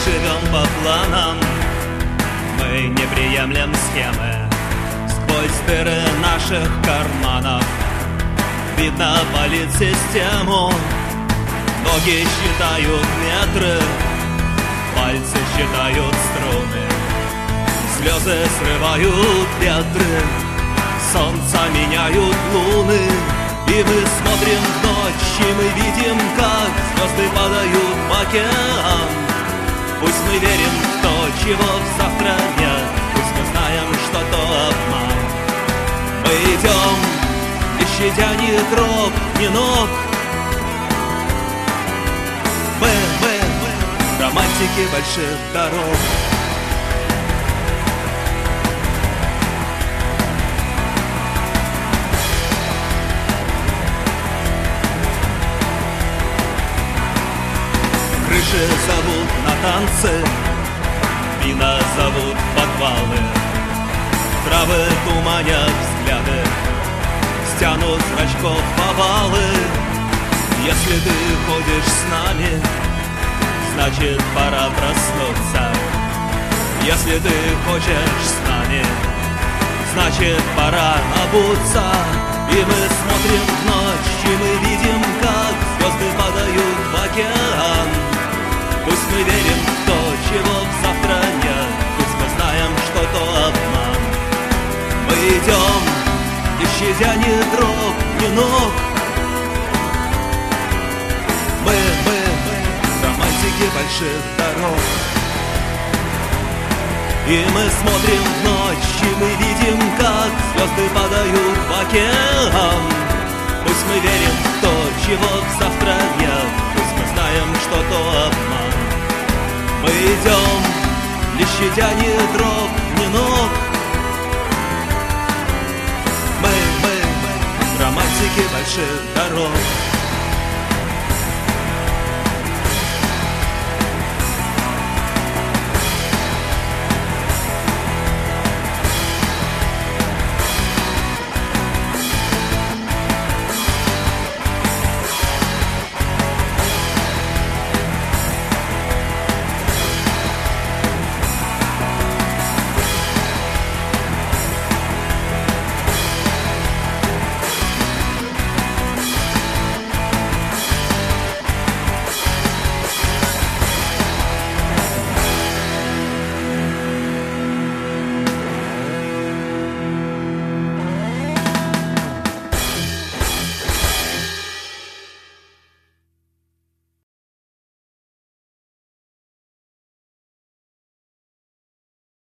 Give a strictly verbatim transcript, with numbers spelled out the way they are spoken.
живем по планам, мы не приемлем схемы. Сквозь дыры наших карманов видно политсистему. Ноги считают метры, пальцы считают струны, слезы срывают ветры, солнца меняют луны. И мы смотрим в ночь, и мы видим, как звезды падают в океан. Пусть мы верим в то, чего завтра нет, пусть мы знаем, что то обман. Мы идем, не щадя ни троп, ни ног. Мы, мы, мы, романтики больших дорог. Крыши зовут на танцы, вина зовут подвалы, травы туманят взгляды, стянут зрачков повалы. Если ты ходишь с нами, значит пора проснуться. Если ты хочешь с нами, значит пора обуться. И мы смотрим в ночь, и мы видим, как звезды падают в океан. Пусть мы верим в то, чего завтра нет, пусть мы знаем, что то обман. Мы идем, не щадя ни троп, ни ног. Мы, мы, мы, романтики больших дорог. И мы смотрим в ночь, и мы видим, как звезды падают в океан. Пусть мы верим в то, чего завтра нет, пусть мы знаем, что то обман. Мы идем, не щадя ни троп, ни ног. Мы, мы, мы, романтики больших дорог.